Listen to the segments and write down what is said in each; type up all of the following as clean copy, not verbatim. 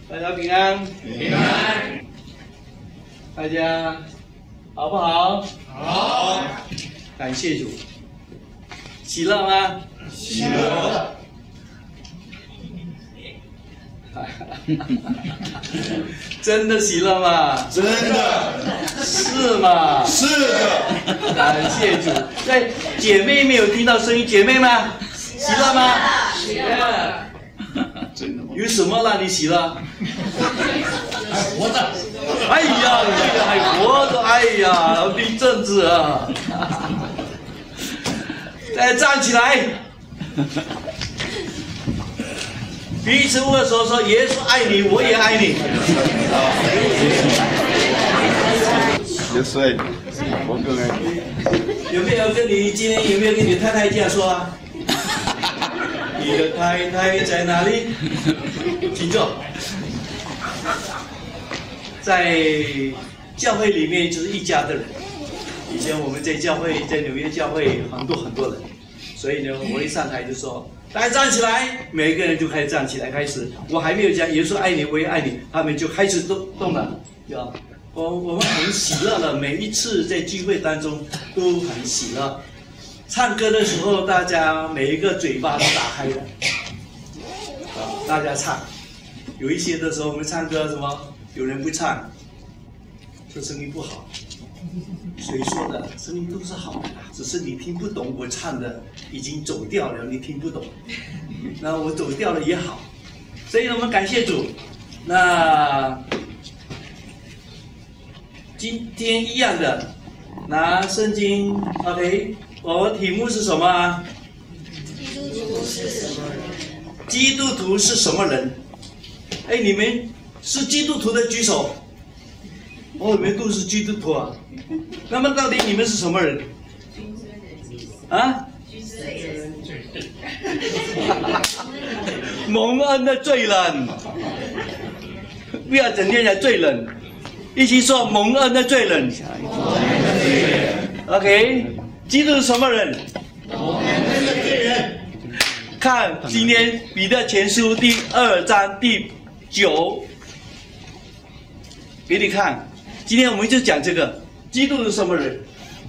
大家平安， 平安。 大家好不好？ 好。 感谢主，喜乐吗？ 喜乐。 真的喜乐吗？ 真的。 是吗？ 是的。 感谢主。对，姐妹没有听到声音，姐妹吗？喜乐吗？ 喜乐。 真的吗？ 有什么让你喜乐？ 还活着。 哎呀，这个还活着，哎呀，立正字啊！再站起来，彼此握手说：“耶稣爱你，我也爱你。” 耶稣爱你，我更爱你。 有没有跟你今天有没有跟你太太这样说啊？你的太太在哪里？请坐。在教会里面就是一家的人。以前我们在教会，在纽约教会很多人，所以呢，我一上台就说：“大家站起来！”每个人就开始站起来，开始。我还没有讲耶稣爱你，我也爱你，他们就开始动了，要。我们很喜乐了，每一次在聚会当中都很喜乐。唱歌的时候，大家每一个嘴巴都打开的，大家唱。有一些的时候，我们唱歌什么，有人不唱，说声音不好。谁说的？声音都是好的，只是你听不懂我唱的，已经走调了，你听不懂。那我走调了也好，所以呢，我们感谢主。那今天一样的，拿圣经 ，OK， 我题目是什么啊？基督徒是什么人？哎，你们是基督徒的举手。你们都是基督徒啊。那么到底你们是什么人？啊？蒙恩的罪人，不要整天讲罪人。一起说蒙恩的罪人。OK， 基督是什么人？ 蒙恩的罪人。 看今天彼得前书第2章第9，给你看。今天我们就讲这个，基督是什么人？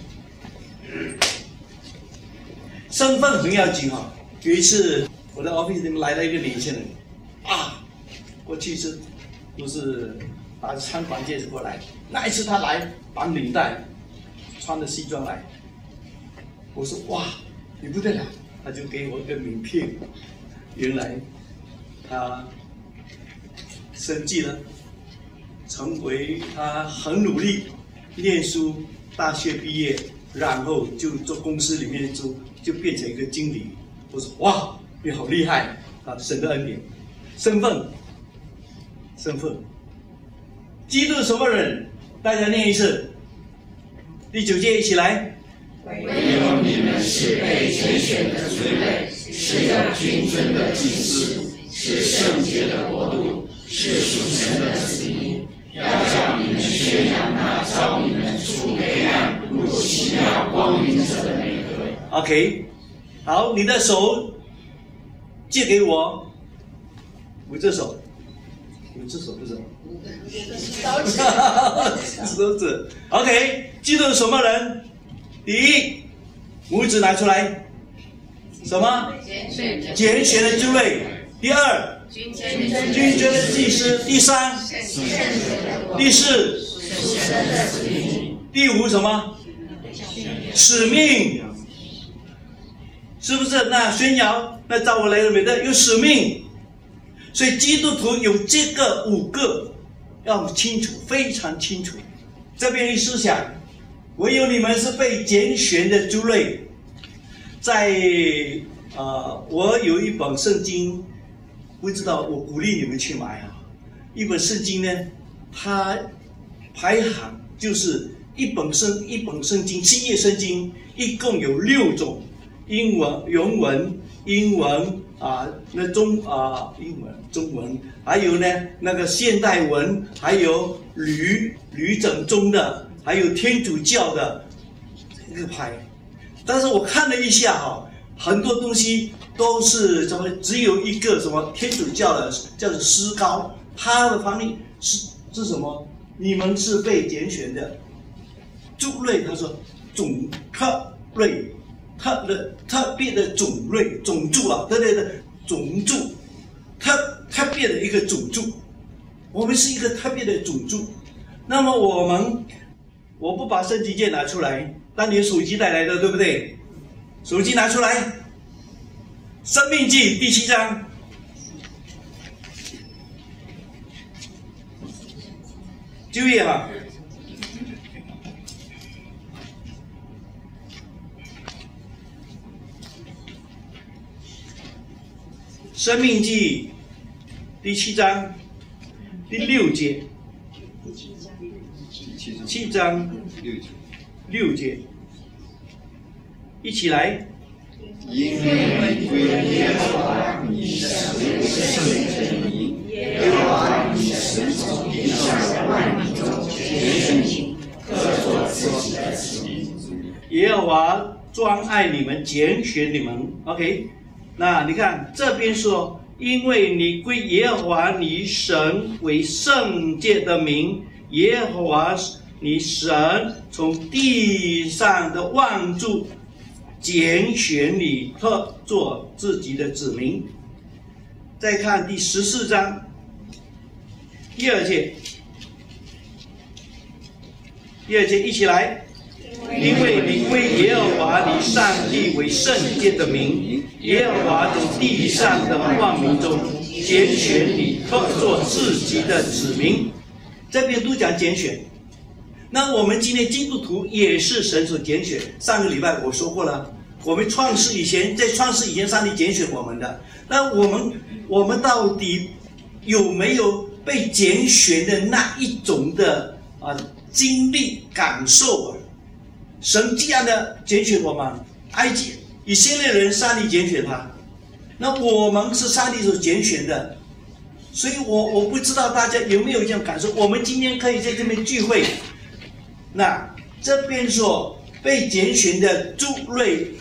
身份很要紧哈。有一次我在 office 里面来了一个年轻人，啊，过去是都是打着餐馆戒指过来，那一次他来绑领带，穿着西装来，我说哇，你不得了，他就给我一个名片，原来他升级了。成为他很努力念书，大学毕业，然后就做公司里面就变成一个经理。我说哇，你好厉害啊！神的恩典，身份，基督什么人？大家念一次，第9节一起来。 唯有你们是被拣选的族类，是有君尊的祭司，是圣洁的国度，是属神的子民。要叫你们宣扬那召你们出黑暗入奇妙光明者的美德。 OK， 好，你的手借给我，5只手，5只手不是手指。OK， 基督是什么人？第一，拇指拿出来，什么？拣选的族类。第二，君尊的祭司。第三，第四，第5什么？使命，是不是？那宣扬，那召我来的美德有使命，所以基督徒有这个5个，要清楚，非常清楚。这边一思想，唯有你们是被拣选的族类。在我有一本圣经。不知道，我鼓励你们去买啊！一本圣经呢，它排行就是一本圣经，新约圣经一共有6种，英文、原文、英文那中文，还有呢那个现代文，还有吕整中的，还有天主教的这个排。但是我看了一下哈，很多东西。都是什么？只有一个什么天主教的叫做诗高， 他的方面是什么？你们是被拣选的族类，他说特别的种类种族啊，对种族，特别的一个种族，我们是一个特别的种族。那么我不把圣经卷拿出来，但你手机带来的，对不对？手机拿出来，《申命记》第7章。9页哈。《申命记》第7章第6节，7章6节，一起来。 因为你归耶和华你神为圣者名，耶和华你神从地上的万民中拣选你，特作自己的子民。 耶和华专爱你们，拣选你们。OK。那你看这边说，因为你归耶和华你神为圣洁的名，耶和华你神从地上的万族拣选你，特作自己的子民。再看第14章第2节，一起来。因为你归耶和华你上帝为圣洁的名，耶和华从地上的万民中拣选你，特作自己的子民。这边都讲拣选。那我们今天基督徒也是神所拣选。上个礼拜我说过了，我们在创世以前，上帝拣选我们的。那我们到底有没有被拣选的那一种的经历感受啊？神这样的拣选我们，以色列人上帝拣选他，那我们是上帝所拣选的，所以我不知道大家有没有这样感受。我们今天可以在这边聚会，那这边说被拣选的族类、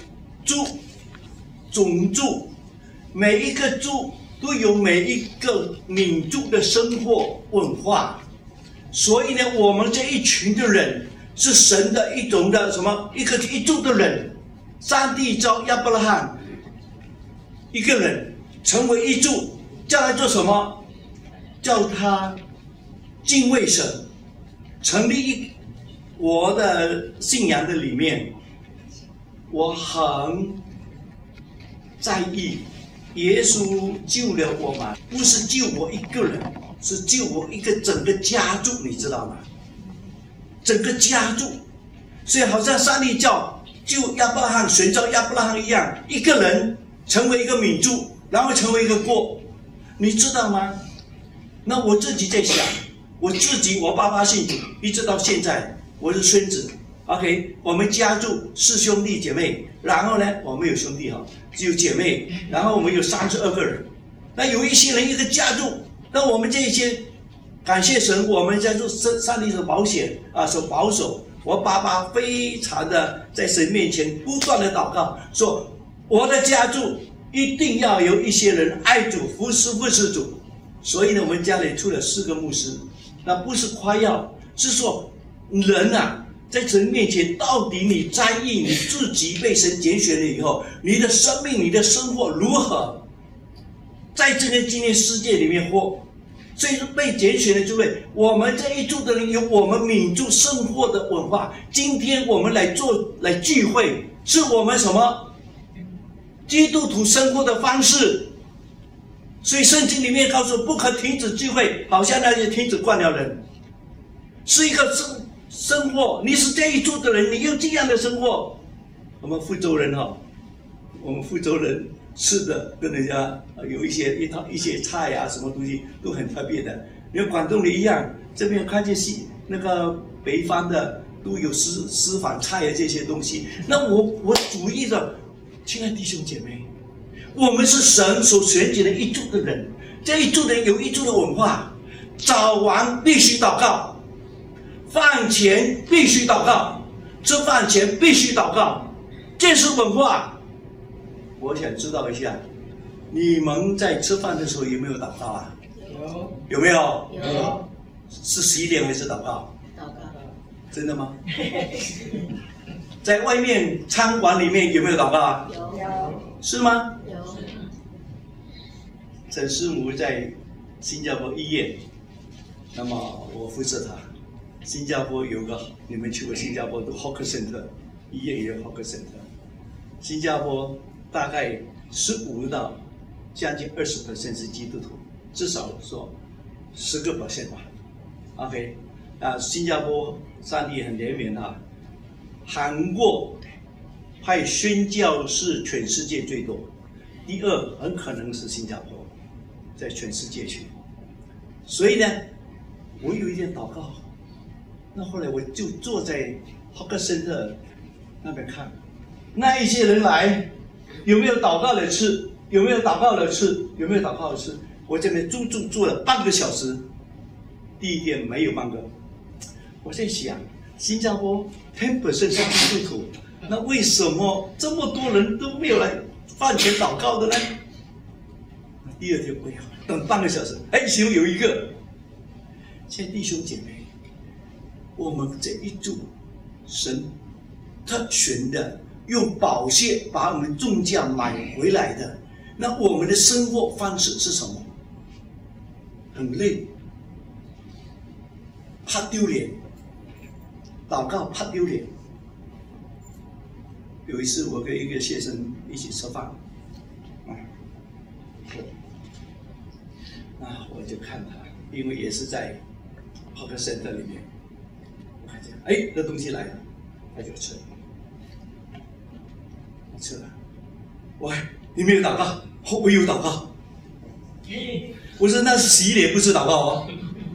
种族，每一个族都有每一个民族的生活文化，所以呢，我们这一群的人。是神的一种的什么一族的人，上帝召亚伯拉罕一个人成为一族，叫他做什么？叫他敬畏神，成立我的信仰的里面，我很在意耶稣救了我们，不是救我一个人，是救我一个整个家族，你知道吗？整个家族，所以好像上帝救亚伯拉罕，选召亚伯拉罕一样，一个人成为一个民族，然后成为一个国，你知道吗？那我自己在想，我爸爸信主，一直到现在，我是孙子。OK， 我们家族是兄弟姐妹，然后呢，我们有兄弟哈，只有姐妹，然后我们有32个人。那有一些人一个家族，那我们这一些。感谢神，我们家族上帝所保险所保守。我爸爸非常的在神面前不断的祷告，说我的家族一定要有一些人爱主、服侍主。所以呢，我们家里出了4个牧师。那不是夸耀，是说人啊，在神面前，到底你在意你自己被神拣选了以后，你的生命、你的生活如何在这个今天世界里面活？所以被拣选的诸位，我们这一族的人有我们民族生活的文化。今天我们来聚会，是我们什么？基督徒生活的方式。所以圣经里面告诉不可停止聚会，好像那些停止惯了人，是一个生活。你是这一族的人，你有这样的生活。我们福州人吃的跟人家有一些菜啊，什么东西都很特别的。因为广东人一样，这边看见那个北方的都有私房菜啊这些东西。那我主意的，亲爱的弟兄姐妹，我们是神所选举的一族的人，这一族的人有一族的文化，早晚必须祷告，饭前必须祷告，吃饭前必须祷告，这是文化。我想知道一下，你们在吃饭的时候有没有祷告啊？有。 有没有？ 有。 是洗脸还是祷告？ 祷告。 真的吗？在外面餐馆里面有没有祷告啊？ 有。 是吗？ 有。 陈师母在新加坡医院，那么我辐射他。新加坡有个，你们去过新加坡的 Hawker Center 医院也有 Hawker Center。新加坡大概15%到将近20% 是基督徒，至少说10%吧。OK， 新加坡上帝很怜悯啊。韩国派宣教士全世界最多，第2很可能是新加坡，在全世界去。所以呢，我有一点祷告。那后来我就坐在 Hawker Center 那边看，那一些人来，有没有祷告的吃？有没有祷告的吃？有没有祷告的吃？我这边住了半个小时，第一天没有半个。我在想，新加坡 10% 是基督徒，那为什么这么多人都没有来饭前祷告的呢？第2天不要等半个小时，其中有一个，亲爱的弟兄姐妹。我们这一组神特权的，用宝血把我们重价买回来的，那我们的生活方式是什么？很累，怕丢脸，祷告怕丢脸。有一次我跟一个学生一起吃饭，我就看他，因为也是在 Hawker Center 里面。那东西来了，他就吃了。吃了，喂，你没有祷告？我有祷告。我说那是洗脸，不是祷告哦。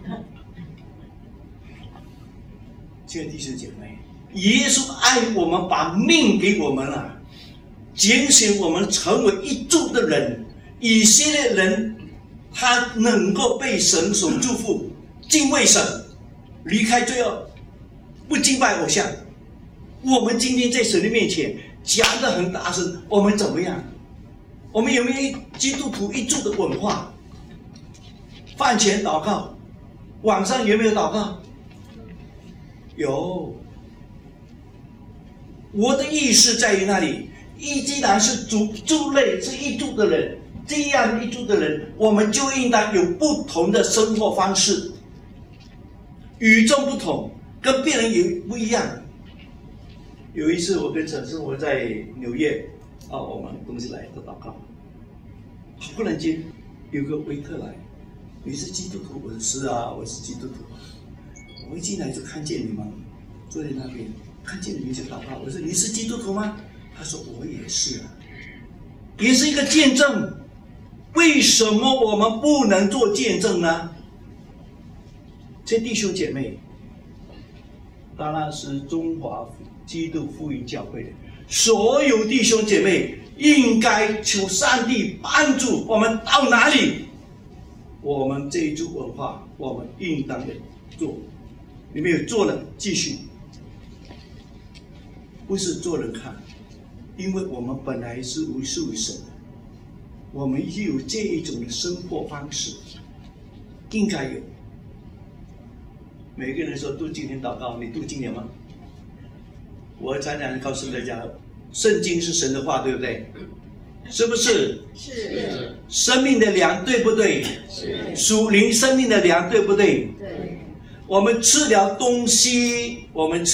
亲爱的弟兄姐妹，耶稣爱我们，把命给我们了，拣选我们成为一族的人。以色列人，他能够被神所祝福，敬畏神，离开罪恶。不敬拜偶像，我们今天在神的面前讲得很大声，我们怎么样？我们有没有基督徒一族的文化？饭前祷告，晚上有没有祷告？有。我的意思在于那里，既然是族类是一族的人，这样一族的人，我们就应当有不同的生活方式，与众不同。跟别人也不一样。有一次我跟陈生活在纽约，我们东西来做祷告，忽然间有个维特来，你是基督徒？我说是啊，我是基督徒。我一进来就看见你们坐在那边，看见你们就祷告。我说你是基督徒吗？他说我也是啊，也是一个见证。为什么我们不能做见证呢？这弟兄姐妹。当然是中华基督福音教会的所有弟兄姐妹，应该求上帝帮助我们到哪里，我们这一族文化，我们应当的做。你没有做了，继续，不是做人看，因为我们本来是属于神的，我们就有这一种的生活方式，应该有。每个人说读经典祷告，你读经典吗？我常常告诉大家，圣经是神的话，对不对？是不是？ 是。 生命的粮，对不对？ 是。 属灵生命的粮，对不对？ 对。 我们吃了东西，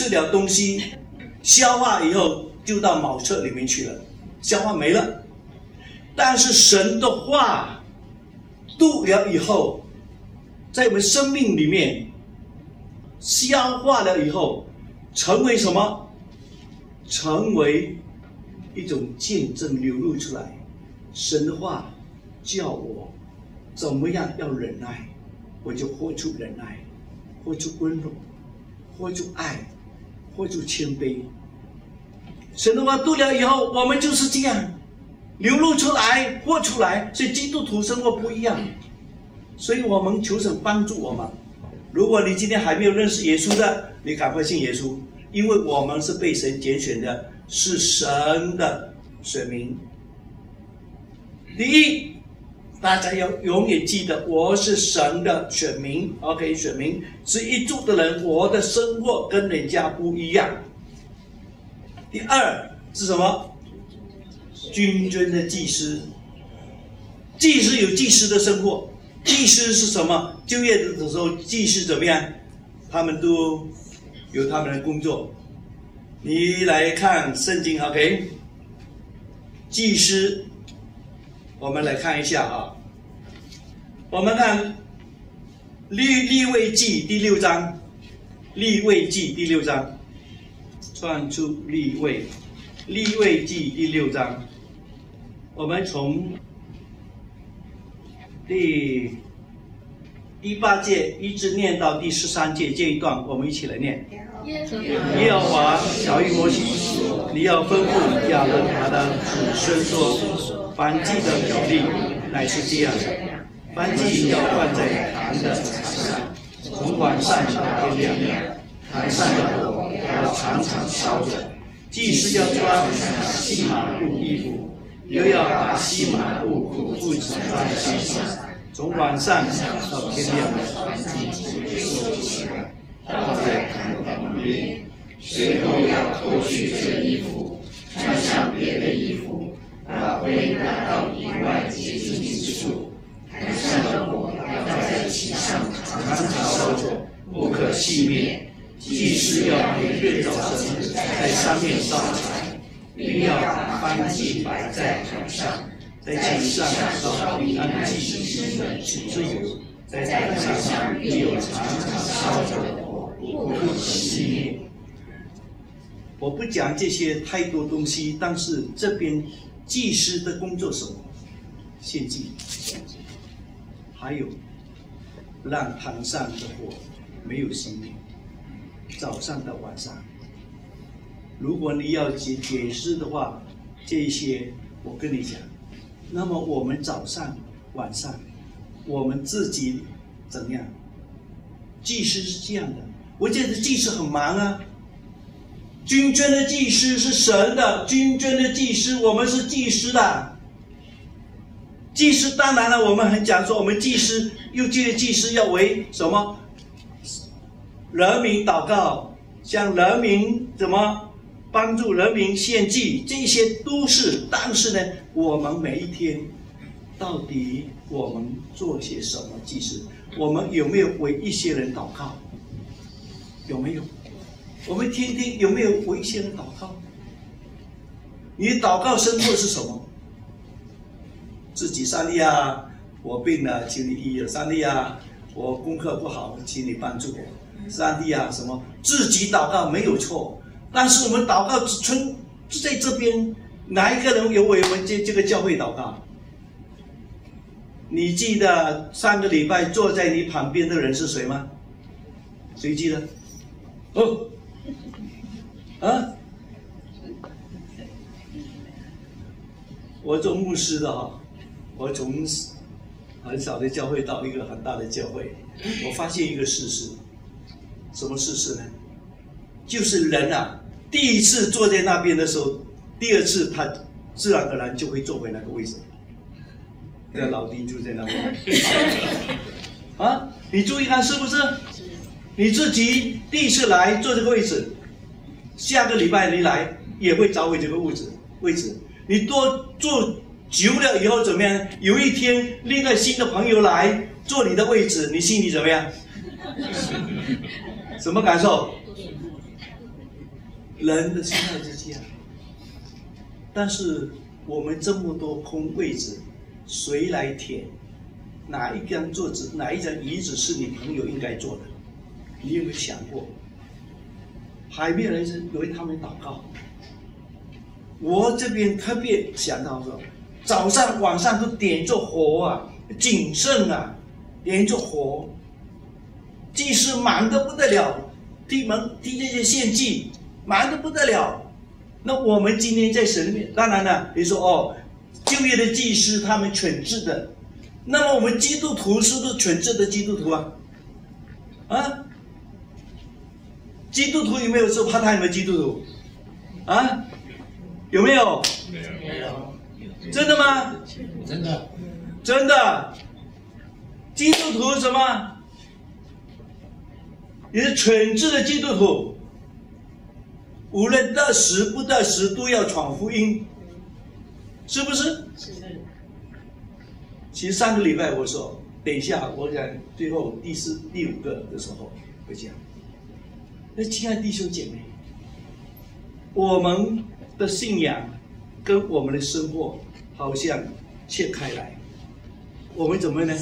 消化以后就到茅厕里面去了，消化没了。但是神的话读了以后，在我们生命里面消化了以后，成为什么？成为一种见证流露出来。神的话叫我怎么样要忍耐，我就活出忍耐，活出温柔，活出爱，活出谦卑。神的话读了以后，我们就是这样流露出来，活出来。所以基督徒生活不一样，所以我们求神帮助我们。如果你今天还没有认识耶稣的，你赶快信耶稣，因为我们是被神拣选的，是神的选民。第一， 大家要永远记得，我是神的选民 ，OK， 选民是一族的人，我的生活跟人家不一样。第二是什么？君尊的祭司，祭司有祭司的生活，祭司是什么？就业的时候，祭司怎么样？他们都有他们的工作。你来看圣经 ，OK， 祭司。我们来看一下啊，我们看利未记第6章，利未记第6章，创出利未记第6章，我们从第8节一直念到第13节这一段，我们一起来念。耶和华晓谕摩西说：“你要吩咐亚伦他的子孙说，燔祭的条例乃是这样的：燔祭要放在坛的柴上，从晚上到天亮，坛上的火要常常烧着。祭司要穿细麻布衣服，又要把细麻布裤子穿在身上，从晚上到天亮的燔祭收起来，放在坛的旁边。随后要脱去这衣服，穿上别的衣服，把灰拿到以外洁净之处。坛上的火要在其上常常烧着，不可熄灭。祭司要每日早晨在上面烧柴，并要把燔祭摆在坛上，在其上烧平安祭司的脂油，在坛上必有常常烧着的火，不可熄灭。我不讲这些太多东西，但是这边祭司的工作什么？献祭，还有让坛上的火没有熄灭。早上到晚上，如果你要解释的话，这些我跟你讲。那么我们早上、晚上，我们自己怎样？祭司是这样的，我觉得祭司很忙啊。君尊的祭司是神的，君尊的祭司，我们是祭司的。祭司当然了，我们很讲说，我们祭司又这个祭司要为什么？人民祷告，向人民怎么帮助人民献祭，这些都是。但是呢，我们每一天到底我们做些什么祭司？我们有没有为一些人祷告？有没有？我们天天有没有为一些人祷告？你的祷告生活是什么？自己上帝啊，我病了，请你医了；上帝啊，我功课不好，请你帮助我；上帝啊，什么自己祷告没有错，但是我们祷告只在这边，哪一个人有为我们这个教会祷告？你记得上个礼拜坐在你旁边的人是谁吗？谁记得？哦。啊！我做牧师的哈，我从很小的教会到一个很大的教会，我发现一个事实，什么事实呢？就是人啊，第一次坐在那边的时候，第二次他自然而然就会坐回那个位置。那老丁就在那边啊，你注意看是不是？你自己第一次来坐这个位置。下个礼拜你来也会找回这个位置，你多坐久了以后怎么样？有一天另外新的朋友来坐你的位置，你心里怎么样？什么感受？人的心态是这样。但是我们这么多空位置，谁来填？哪一张桌子、哪一张椅子是你朋友应该坐的？你有没有想过？还没有人是为他们祷告。我这边特别想到说，早上晚上都点着火啊，谨慎啊，点着火，祭司忙得不得了，替这些献祭忙得不得了。那我们今天在神里面，当然了，你说哦，旧约的祭司他们全制的，那么我们基督徒是不是全制的基督徒啊？啊？基督徒有没有说怕他有没有基督徒？啊？有没有？ 没有。 真的吗？ 真的。 真的，基督徒什么？你是全智的基督徒，无论得时不得时都要传福音，是不是？ 是。 其实上个礼拜我说，等一下我讲最后第5个的时候会讲。那亲爱的弟兄姐妹，我们的信仰跟我们的生活好像切开来，我们怎么呢？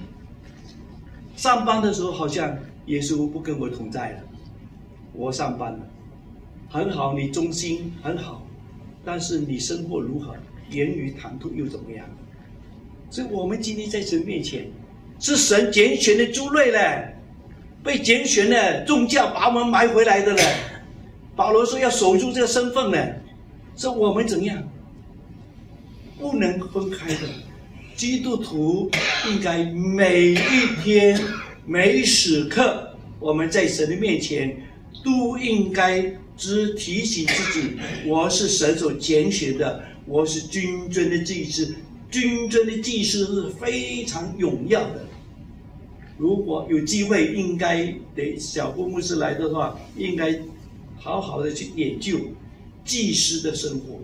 上班的时候好像耶稣不跟我同在了，我上班了，很好，你忠心很好，但是你生活如何？言语谈吐又怎么样？所以我们今天在神面前，是神拣选的族类嘞，被拣选的宗教把我们买回来的嘞。保罗说要守住这个身份呢，是我们怎样？不能分开的。基督徒应该每一天、每时刻，我们在神的面前都应该只提醒自己：我是神所拣选的，我是君尊的祭司。君尊的祭司是非常荣耀的。如果有机会，应该得小郭牧师来的话，应该好好的去研究祭司的生活。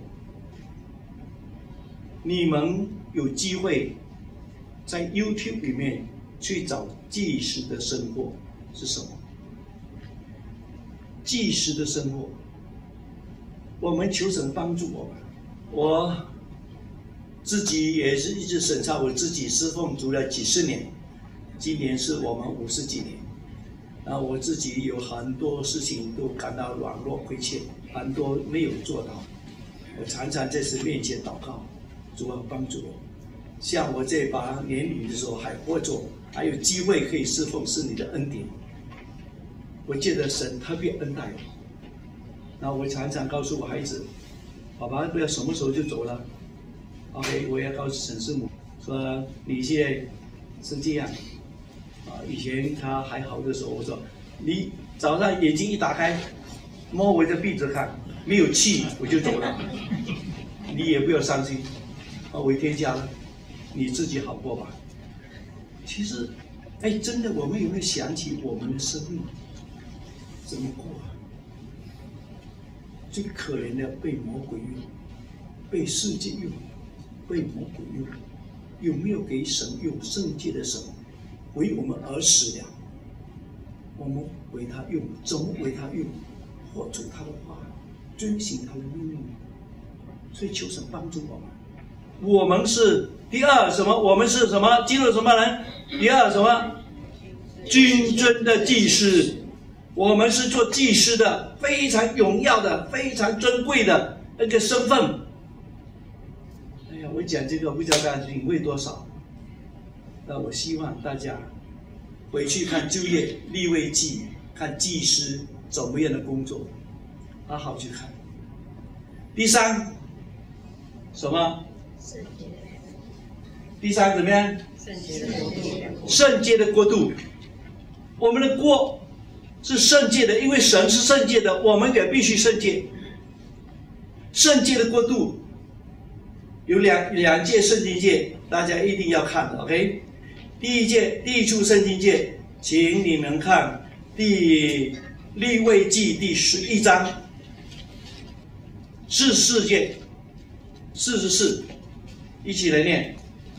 你们有机会在 YouTube 里面去找祭司的生活是什么？祭司的生活，我们求神帮助我们。我自己也是一直审查我自己侍奉主了几十年，今年是我们50几年。然后我自己有很多事情都感到软弱亏欠，很多没有做到。我常常在神面前祷告，主啊帮助我。像我这把年龄的时候还活着，还有机会可以侍奉，是你的恩典。我记得神特别恩待我。然后我常常告诉我孩子，爸爸不要什么时候就走了。OK， 我要告诉沈师母说，你现在是这样。以前他还好的时候，我说你早上眼睛一打开，摸我的鼻子看，没有气我就走了，你也不要伤心，我回天家了，你自己好过吧。其实，真的，我们有没有想起我们的生命怎么过啊？最可怜的被魔鬼用，被世界用，被魔鬼用，有没有给神用圣洁的神？为我们而死了，我们为他用，怎么为他用？活出他的话，遵行他的命令。所以求神帮助我们。我们是第二什么？我们是什么？进入什么人？第二什么？君尊的祭司。我们是做祭司的，非常荣耀的，非常尊贵的那个身份。我讲这个不知道大家领会多少。那我希望大家回去看旧约利未记，看祭司怎么样的工作，好好去看。第三，什么？第三怎么样？圣洁的国度。我们的国是圣洁的，因为神是圣洁的，我们也必须圣洁。圣洁的国度有两届圣经节，大家一定要看的 ，OK？ 第一处圣经节，请你们看利未记第11章，44节，44，一起来念。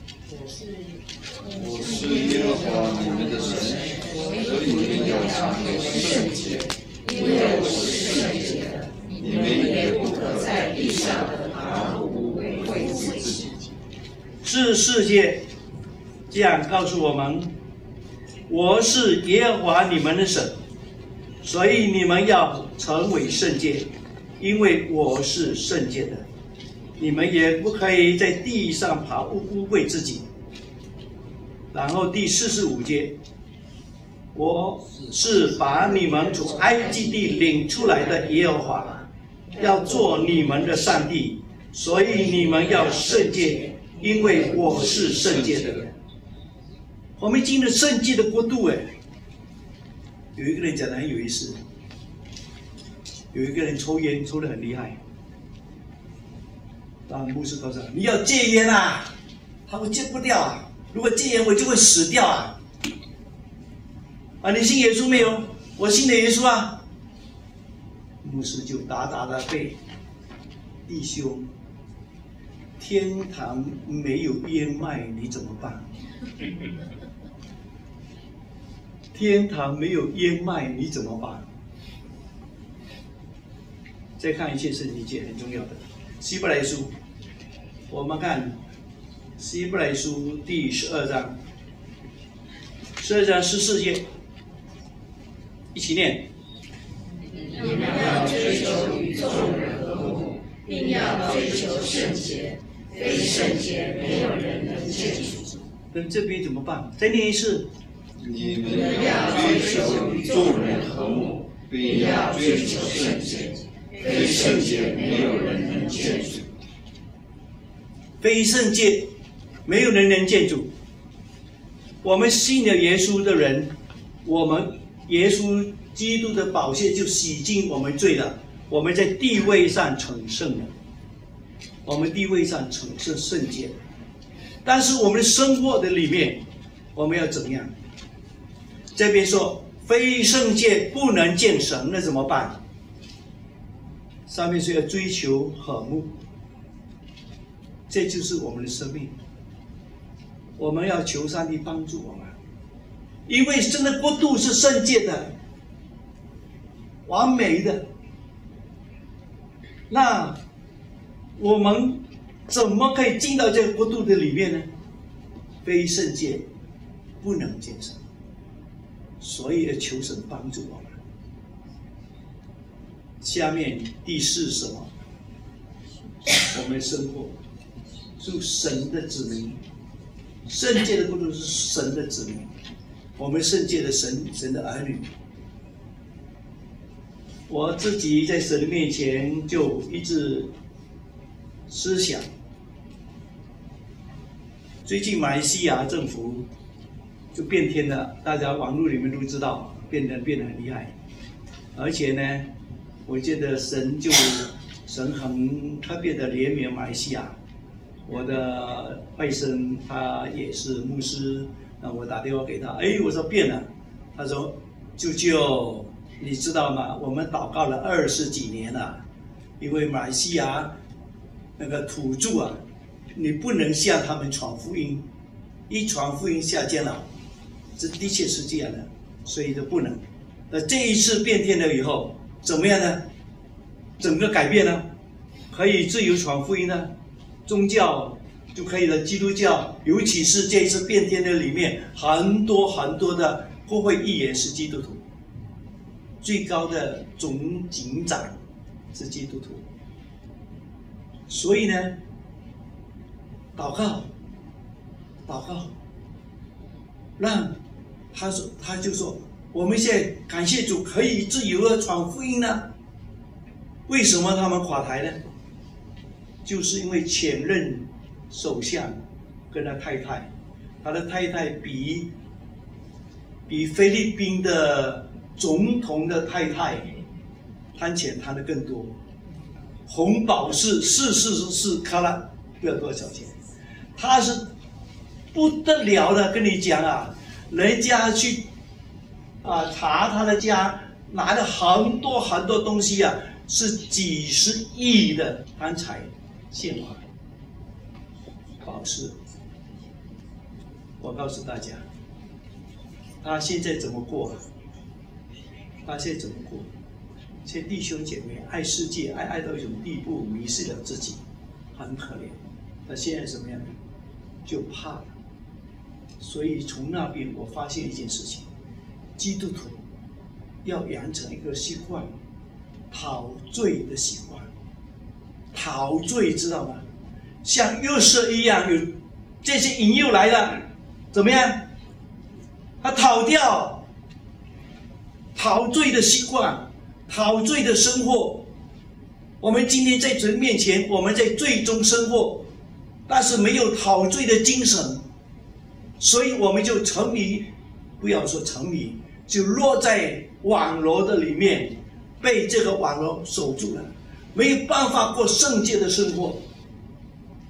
我是耶和华你们的神，所以你们要常为圣洁，因为我是圣洁的，你们也不可在地上的拿物为会自己。 44节。这样告诉我们，我是耶和华你们的神，所以你们要成为圣洁，因为我是圣洁的，你们也不可以在地上爬污秽自己。然后第45节，我是把你们从埃及地领出来的耶和华，要做你们的上帝，所以你们要圣洁，因为我是圣洁的。我们进入圣洁的国度，有一个人讲得很有意思，有一个人抽烟抽得很厉害，当牧师告诉他你要戒烟啊， 他我戒不掉啊！如果戒烟，我就会死掉啊！啊，你信耶稣没有？我信的耶稣啊！牧师就大大的被弟兄，天堂没有烟卖，你怎么办？天堂没有烟卖，你怎么办？再看一些圣经节很重要的，希伯来书，我们看希伯来书第12章，12章14节，一起念。 你们要追求与众人和睦，并要追求圣洁，非圣洁没有人能见主。 跟这边怎么办？再念一次。 你们要追求与众人和睦，并要追求圣洁，非圣洁没有人能见主。 非圣洁没有人能见主。我们信了耶稣的人，我们耶稣基督的宝血就洗净我们罪了，我们在地位上成圣了，我们地位上成圣洁。但是我们的生活的里面，我们要怎么样？这边说非圣洁不能见神，那怎么办？上面说要追求和睦，这就是我们的生命。我们要求上帝帮助我们，因为神的国度是圣洁的、完美的。那我们怎么可以进到这个国度的里面呢？非圣洁不能见神，所以要求神帮助我们。下面第4是什么？我们生活是神的子民，圣洁的国度是神的子民，我们圣洁的神的儿女。我自己在神的面前就一直思想，最近马来西亚政府就变天了，大家网络里面都知道，变得很厉害。而且呢，我觉得神很特别的怜悯马来西亚。我的外甥他也是牧师，那我打电话给他，我说变了，他说舅舅，你知道吗？我们祷告了20几年了，因为马来西亚那个土著啊，你不能向他们传福音，一传福音下监了，这的确是这样的，所以就不能。那这一次变天了以后，怎么样呢？整个改变呢，可以自由传福音呢，宗教就可以了。基督教，尤其是这一次变天的里面，很多的国会议员是基督徒，最高的总警长是基督徒。所以呢，祷告，让他就说，我们现在感谢主可以自由的传福音呢。为什么他们垮台呢？就是因为前任首相跟他太太，他的太太比菲律宾的总统的太太贪钱贪得更多，红宝石444克拉不要多少钱，他是不得了的，跟你讲啊，人家去查他的家，拿了很多东西啊，是几十亿的贪财现花宝石。我告诉大家，他现在怎么过？现在弟兄姐妹爱世界，爱到一种地步，迷失了自己，很可怜。那现在什么样呢？就怕了。所以从那边我发现一件事情，基督徒要养成一个习惯，陶醉的习惯。陶醉知道吗？像约瑟一样，有这些引诱来了，怎么样？他逃掉陶醉的习惯，陶醉的生活。我们今天在神面前，我们在罪中生活，但是没有陶醉的精神，所以我们就沉迷，不要说沉迷，就落在网络的里面，被这个网络守住了，没有办法过圣洁的生活。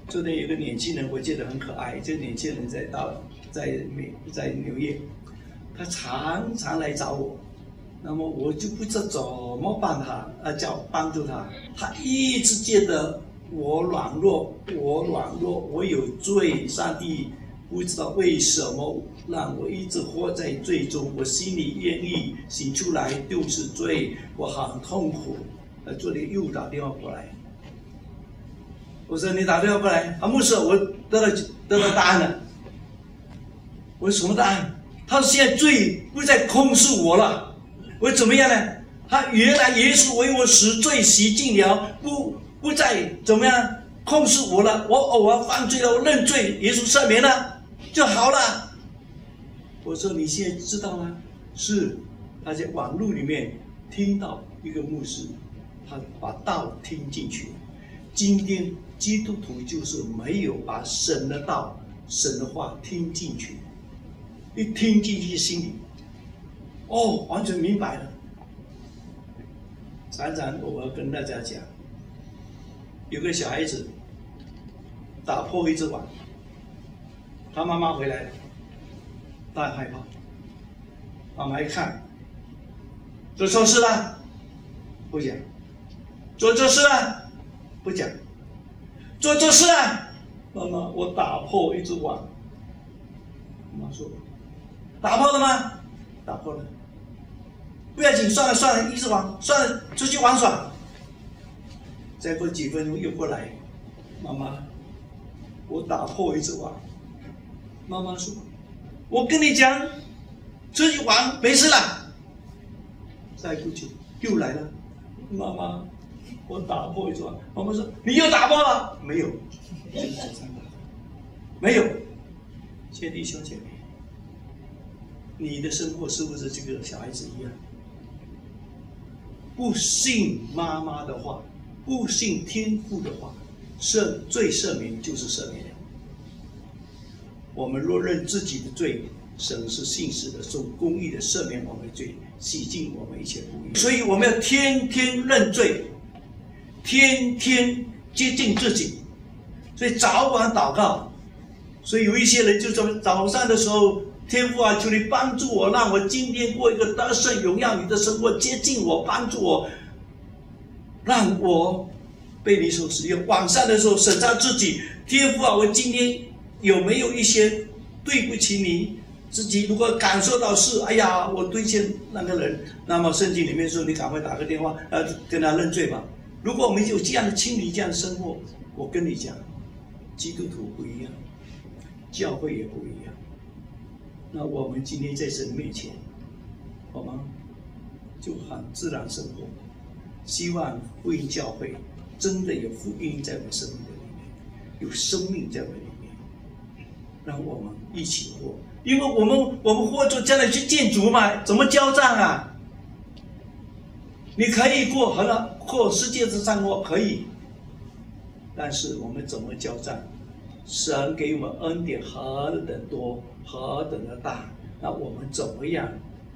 昨天有个年轻人，我觉得很可爱。这个年轻人在纽约，他常常来找我，那么我就不知道怎么帮助他。他一直觉得我软弱，我有罪，上帝不知道为什么让我一直活在罪中，我心里愿意醒出来就是罪，我很痛苦。昨天又打电话过来。我说你打电话过来，牧师，我得到答案了。我说什么答案？他说现在罪不再控诉我了，我怎么样呢？他原来耶稣为我死，罪洗净了，不再怎么样控诉我了。我偶尔犯罪了，我认罪，耶稣赦免了就好了。我说你现在知道吗？是他在网络里面听到一个牧师，他把道听进去。今天基督徒就是没有把神的道、神的话听进去，一听进去心里，完全明白了。常常我要跟大家讲，有个小孩子打破一只碗，他妈妈回来了，他很害怕。妈妈一看，做错事了，不讲；做错事了，不讲；做错事了，妈妈，我打破一只碗。妈妈说：“打破了吗？打破了。不要紧，算了，一只碗，算了，出去玩耍。”再过几分钟又过来，妈妈，我打破一只碗。妈妈说：“我跟你讲，出去玩没事了。”再不久又来了，妈妈，我打破一只碗。妈妈说：“你又打破了？”没有，就是这三个，没有。亲爱的弟兄姐妹，你的生活是不是这个小孩子一样？不信妈妈的话，不信天父的话，罪赦免就是赦免了。我们若认自己的罪，神是信实的，是公义的，赦免我们的罪，洗净我们一切不义。所以我们要天天认罪，天天接近自己，所以早晚祷告。所以有一些人就说早上的时候，天父啊，求你帮助我，让我今天过一个得胜荣耀你的生活，接近我，帮助我，让我被你所使用。晚上的时候审查自己，天父啊，我今天有没有一些对不起你自己？如果感受到是，哎呀，我对欠那个人，那么圣经里面说你赶快打个电话，跟他认罪吧。如果我们有这样的清理，这样的生活，我跟你讲，基督徒不一样，教会也不一样。那我们今天在神面前，好吗？就很自然生活。希望福音教会真的有福音在我们生命的里面，有生命在我们里面，让我们一起活。因为我们活着将来去见主嘛，怎么交账啊？你可以过世界的生活可以，但是我们怎么交账？神给我们恩典何等多，何等的大，那我们怎么样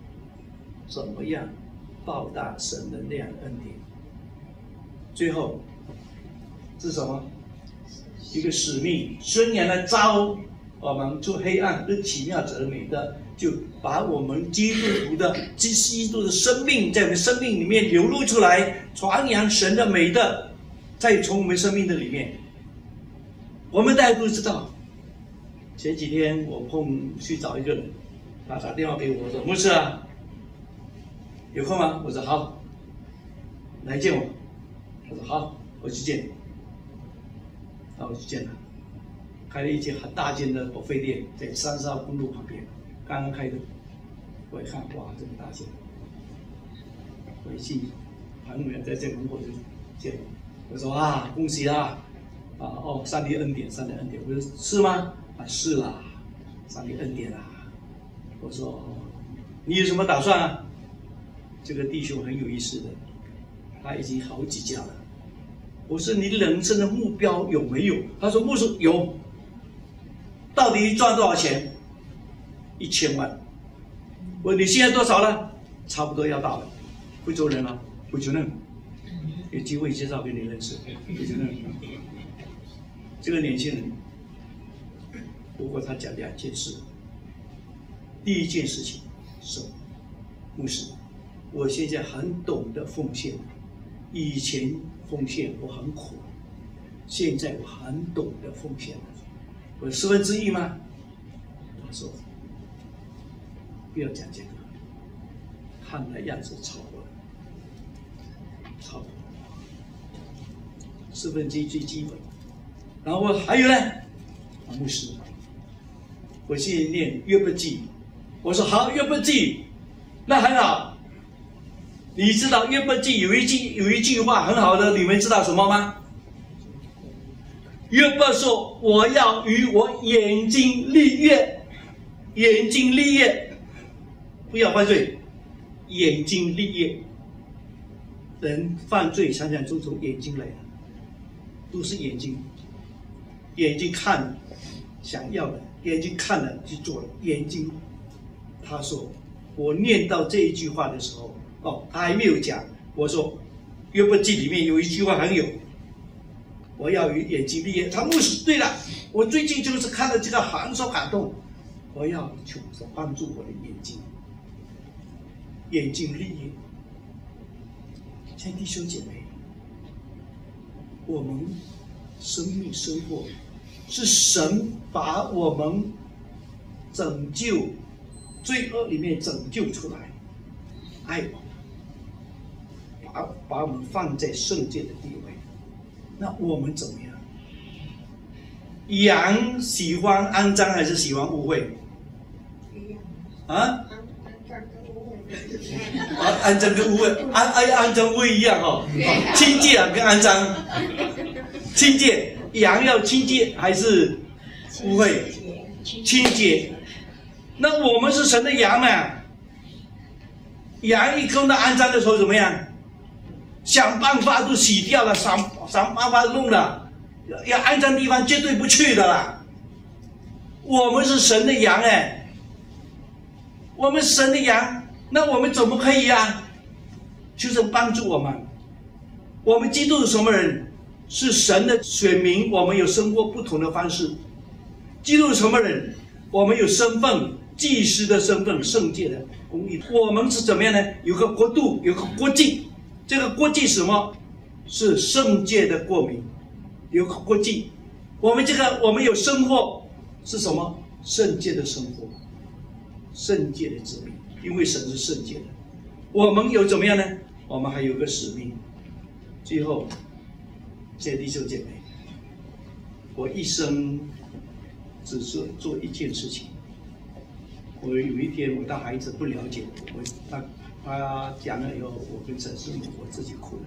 报答神的那样恩典？最后是什么？一个使命，宣扬了召我们出黑暗跟奇妙者的美德，就把我们基督的生命在我们生命里面流露出来，传扬神的美德，再从我们生命的里面。我们大家都知道，前几天我去找一个人，他打电话给我说：“牧师啊，有空吗？”我说：“好，来见我。”他说：“好，我去见你。”那我去见他，开了一间很大间的保费店，在30号公路旁边，刚刚开的。我一看，哇，这么大间！我一进，旁边在这门口就见我，我说：“啊，恭喜啊！”上帝恩典，上帝恩典。我说：“是吗？”啊，是啦，上帝恩典啦。我说：“你有什么打算啊？”这个弟兄很有意思的，他已经好几家了。我说：“你人生的目标有没有？”他说：“牧师有。”到底赚多少钱？1000万。我说：“你现在多少了？”差不多要到了。贵州人啊，贵州人，有机会介绍给你认识。贵州人。 这个年轻人，不过他讲2件事。第一件事情是，牧师，我现在很懂得奉献，以前奉献我很苦，现在我很懂得奉献了。我1/4吗？他说，不要讲这个，看那样子超过了，超过了1/4最基本。然后还有呢，牧师，我现在念约伯记，我说好，约伯记，那很好。你知道约伯记有一句话很好的，你们知道什么吗？约伯说：“我要与我眼睛立约，眼睛立约，不要犯罪，眼睛立约。”人犯罪常常都从眼睛来的，都是眼睛。眼睛看了想要的，眼睛看了去做了，眼睛。他说，我念到这一句话的时候，他还没有讲。我说，约伯记里面有一句话很有，我要与眼睛立约。他牧师，对了，我最近就是看了这个很受感动，我要求神帮助我的眼睛，眼睛立约。亲爱的弟兄姐妹，我们生命生活是神把我们拯救罪恶里面拯救出来，爱我们，把我们放在圣洁的地位。那我们怎么样？羊喜欢肮脏还是喜欢污秽？啊？肮脏跟污秽，肮脏不一样哦。清洁跟肮脏，清洁，羊要清洁还是污秽？清洁。那我们是神的羊嘛？羊一碰到肮脏的时候怎么样？想办法都洗掉了，想办法弄了，要肮脏地方绝对不去的啦。我们是神的羊哎，我们是神的羊，那我们怎么可以啊？求神帮助我们。我们基督是什么人？是神的选民，我们有生活不同的方式。基督是什么人？我们有身份，祭司的身份，圣洁的公义。我们是怎么样呢？有个国度，有个国际。这个国际是什么？是圣洁的国民，有个国际。我们有生活是什么？圣洁的生活，圣洁的子民，因为神是圣洁的。我们有怎么样呢？我们还有个使命。最后，亲爱的弟兄姐妹，我一生只是做一件事情。我有一天，我的孩子不了解我，他讲了以后，我跟陈师母，我自己哭了。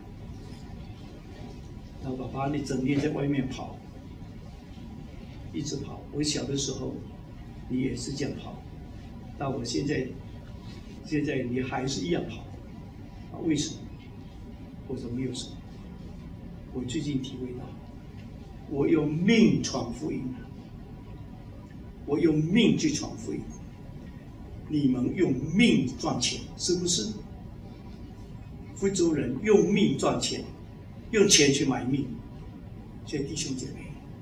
然后爸爸，你整天在外面跑，一直跑。我小的时候，你也是这样跑，但我现在你还是一样跑，为什么？我说没有什么。我最近体会到，我用命传福音，我用命去传福音。你们用命赚钱，是不是？福州人用命赚钱，用钱去买命。所以弟兄姐妹，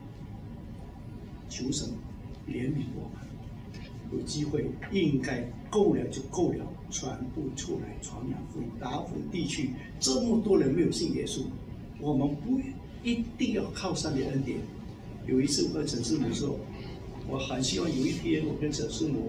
求神怜悯我们，有机会应该够了就够了，传播出来，传扬福音，打福地区这么多人没有信耶稣，我们不一定要靠上帝恩典。有一次我跟陈师母说，我很希望有一天我跟陈师母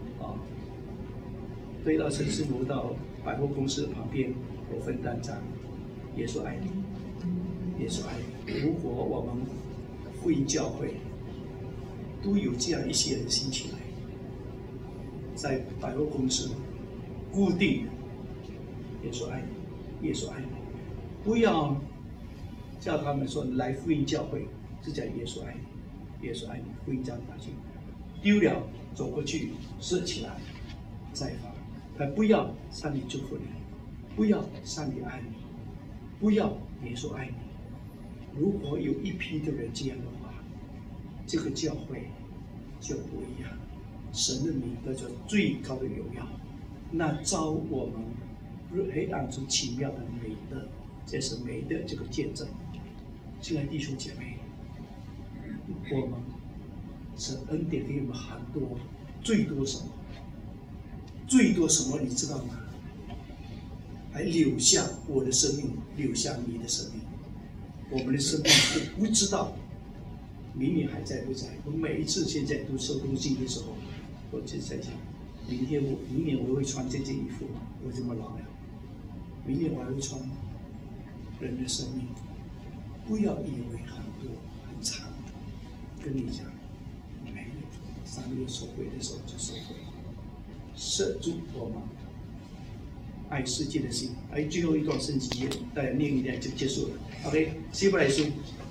推到陈师母到百货公司旁边，我分单张，耶稣爱你，耶稣爱你。如果我们福音教会都有这样一些人兴起来，在百货公司固定的耶稣爱你，耶稣爱你，不要叫他们说来福音教会，就叫耶稣爱你，耶稣爱你，福音教拿去，丢了走过去拾起来再发。不要上帝祝福你，不要上帝爱你，不要耶稣爱你。如果有一批的人这样的话，这个教会就不一样，神的名得着最高的荣耀，那招我们黑暗中奇妙的美德，这是美德这个见证。亲爱的弟兄姐妹， 我们神恩典给我们很多，最多什么？最多什么？你知道吗？还留下我的生命，留下你的生命。我们的生命都不知道明年还在不在。我每一次现在读收东西的时候，我就在想，明年我会穿这件衣服吗？我这么老了，明年我还会穿吗？人的生命，不要以为很多很长，跟你讲，没有，3月收回的时候就收回，摄住我们爱世界的心。最后一段圣经节，大家念一念就结束了。OK， 希伯来书。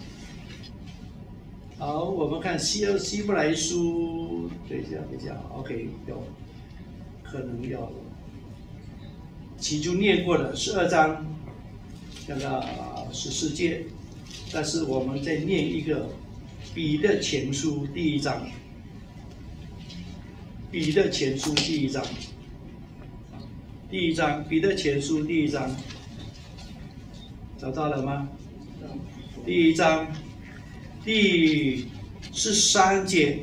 好，我们看希伯来书，等一下 ，OK， 可能要起初念过的12章。那个14节，但是我们再念一个彼得前书第1章，彼得前书第1章，彼得前书第1章，找到了吗？第1章第13节，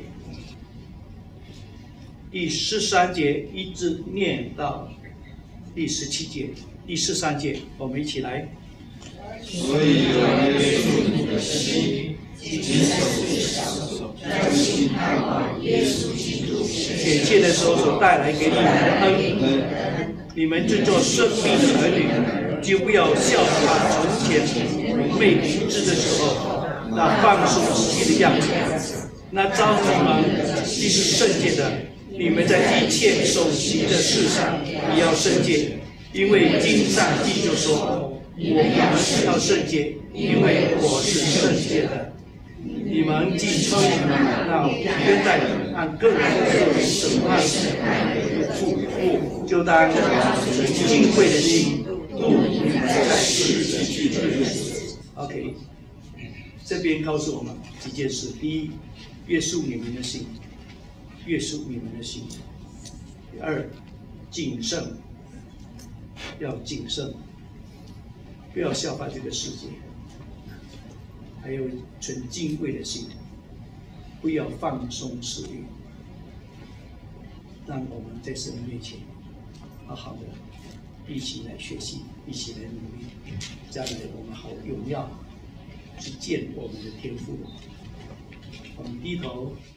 第13节一直念到第17节，第13节，我们一起来。 所以要约束你的心，谨守这小手，专心盼望耶稣基督显现的时候所带来给你们的恩，你们就做生命的儿女，就不要效法从前蒙昧无知的时候那放纵私欲的样子。那招你们既是圣洁的，你们在一切守行的事上也要圣洁，因为经上记就说。我们要圣洁，因为我是圣洁的。你们既称那约旦人按个人的审判就当敬畏的心度你们在世的日子。OK， 这边告诉我们几件事：第一，约束你们的心，约束你们的心；第二，谨慎，要谨慎。不要效法这个世界，还有存敬畏的心，不要放松私欲，让我们在神面前好好的一起来学习，一起来努力，将来我们好荣耀去见我们的天父。我们低头。